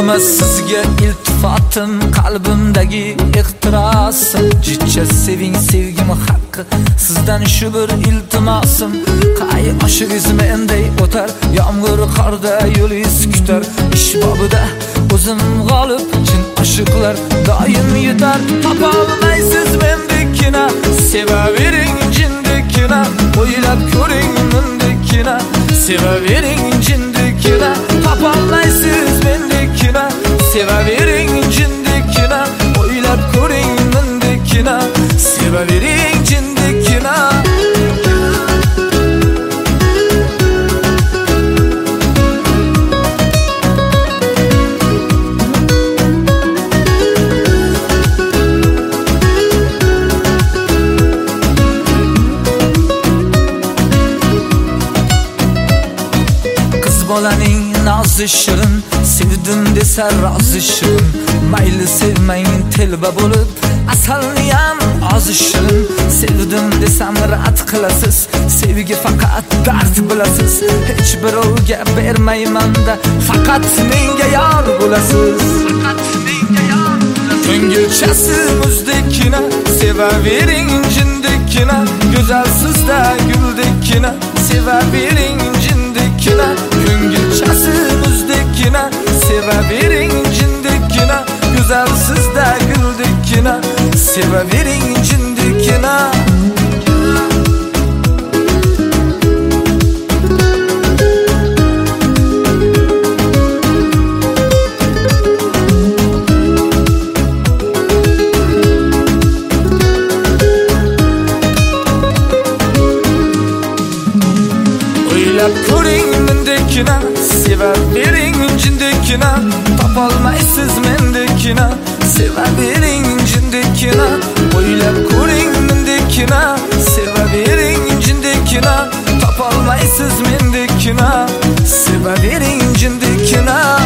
Yo'qmas sizga iltifotim, qalbimdagi ixtirosim. Jicha seving, sevgim haqqi, sizdan shu bir iltimosim. Qay oshingiz menday o'tar, yomg'ir qorda yo'lingiz kutar. Ish bobida o'zim g'olib, chin oshiqlar doim yetar. Topolmaysiz mendekina, sevavering jindekina, o'ylab ko'ring mendekina, sevavering jindekina. Topolmaysiz mendekina, sevavering jindekina, o'ylab ko'ring mendekina, sevavering jindekina. Bolaning nozi shirin, sevdim desa rozi shirin. Mayli sevmang telba bo'lib, asalniyam ozi shirin. Sevdim desam rad qilasiz, sevgi faqat dard bilasiz. Hech birovga bermayman-da, faqat menga yor bo'lasiz. Ko'ngilchasi muzdekina, sevavering jindekina, go'zalsizda guldekina, sevavering jindekina. Ko'ngilchasi muzdekina, sevavering jindekina, go'zalsizda guldekina, sevavering jindekina. O'ylab ko'ring mendekina, sevavering jindekina. Topolmaysiz mendekina, sevavering jindekina. O'ylab ko'ring mendekina, sevavering jindekina. Topolmaysiz mendekina, sevavering jindekina.